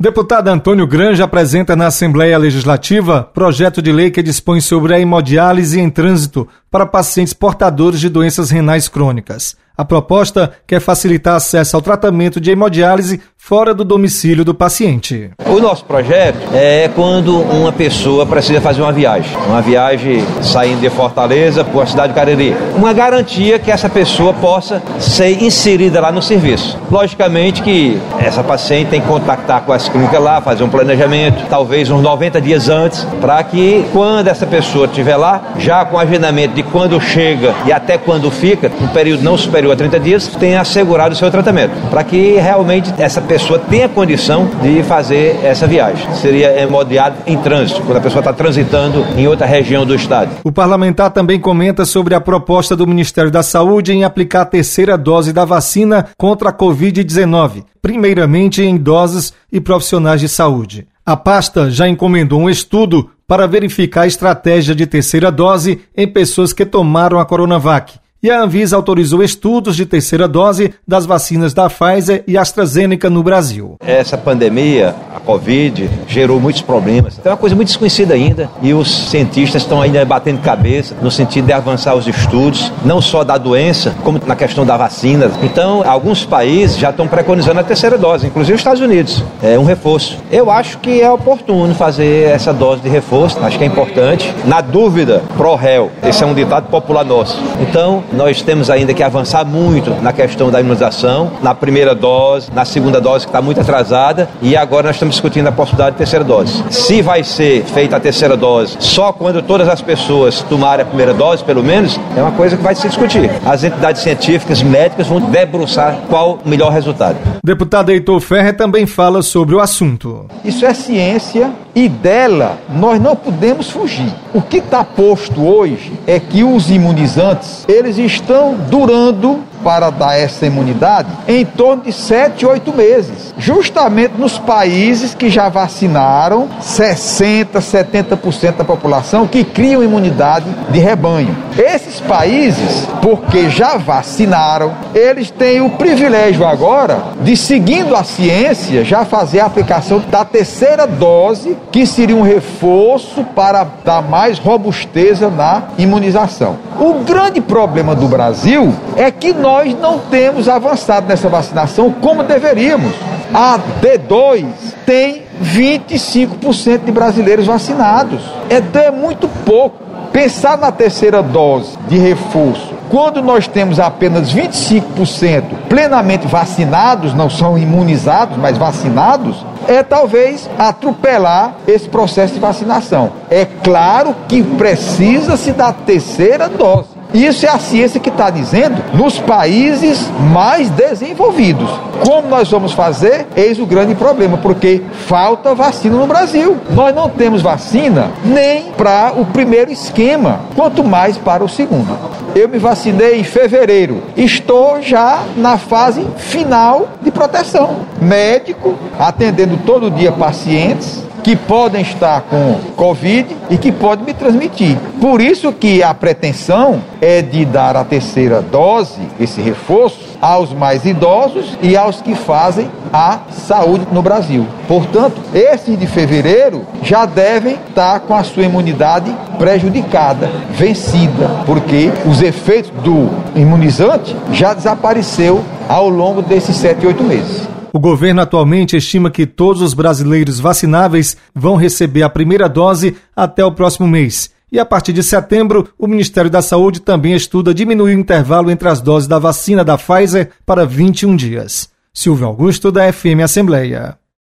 Deputado Antônio Granja apresenta na Assembleia Legislativa projeto de lei que dispõe sobre a hemodiálise em trânsito para pacientes portadores de doenças renais crônicas. A proposta quer facilitar acesso ao tratamento de hemodiálise fora do domicílio do paciente. O nosso projeto é quando uma pessoa precisa fazer uma viagem saindo de Fortaleza para a cidade de Cariri. Uma garantia que essa pessoa possa ser inserida lá no serviço. Logicamente que essa paciente tem que contactar com as clínicas lá, fazer um planejamento, talvez uns 90 dias antes, para que quando essa pessoa estiver lá, já com agendamento de quando chega e até quando fica, um período não superior a 30 dias, tenha assegurado o seu tratamento, para que realmente essa pessoa tenha condição de fazer essa viagem. Seria hemodiálise em trânsito, quando a pessoa está transitando em outra região do estado. O parlamentar também comenta sobre a proposta do Ministério da Saúde em aplicar a terceira dose da vacina contra a Covid-19, primeiramente em idosos e profissionais de saúde. A pasta já encomendou um estudo para verificar a estratégia de terceira dose em pessoas que tomaram a Coronavac. E a Anvisa autorizou estudos de terceira dose das vacinas da Pfizer e AstraZeneca no Brasil. Essa pandemia, a Covid, gerou muitos problemas. É uma coisa muito desconhecida ainda e os cientistas estão ainda batendo cabeça no sentido de avançar os estudos, não só da doença, como na questão da vacina. Então, alguns países já estão preconizando a terceira dose, inclusive os Estados Unidos. É um reforço. Eu acho que é oportuno fazer essa dose de reforço, acho que é importante. Na dúvida, pro réu. Esse é um ditado popular nosso. Então, nós temos ainda que avançar muito na questão da imunização, na primeira dose, na segunda dose que está muito atrasada e agora nós estamos discutindo a possibilidade de terceira dose. Se vai ser feita a terceira dose só quando todas as pessoas tomarem a primeira dose, pelo menos, é uma coisa que vai se discutir. As entidades científicas, médicas vão debruçar qual o melhor resultado. Deputado Heitor Ferrer também fala sobre o assunto. Isso é ciência e dela nós não podemos fugir. O que está posto hoje é que os imunizantes, eles estão durando para dar essa imunidade em torno de 7, 8 meses. Justamente nos países que já vacinaram 60%, 70% da população que criam imunidade de rebanho. Esses países, porque já vacinaram, eles têm o privilégio agora de, seguindo a ciência, já fazer a aplicação da terceira dose, que seria um reforço para dar mais robusteza na imunização. O grande problema do Brasil é que nós não temos avançado nessa vacinação como deveríamos. A D2 tem 25% de brasileiros vacinados. É muito pouco. Pensar na terceira dose de reforço, quando nós temos apenas 25% plenamente vacinados, não são imunizados, mas vacinados, é talvez atropelar esse processo de vacinação. É claro que precisa-se da terceira dose. Isso é a ciência que está dizendo nos países mais desenvolvidos. Como nós vamos fazer? Eis o grande problema, porque falta vacina no Brasil. Nós não temos vacina nem para o primeiro esquema, quanto mais para o segundo. Eu me vacinei em fevereiro. Estou já na fase final de proteção. Médico, atendendo todo dia pacientes que podem estar com Covid e que podem me transmitir. Por isso que a pretensão é de dar a terceira dose, esse reforço, aos mais idosos e aos que fazem a saúde no Brasil. Portanto, esses de fevereiro já devem estar com a sua imunidade prejudicada, vencida, porque os efeitos do imunizante já desapareceu ao longo desses 7, 8 meses. O governo atualmente estima que todos os brasileiros vacináveis vão receber a primeira dose até o próximo mês. E a partir de setembro, o Ministério da Saúde também estuda diminuir o intervalo entre as doses da vacina da Pfizer para 21 dias. Silvio Augusto, da FM Assembleia.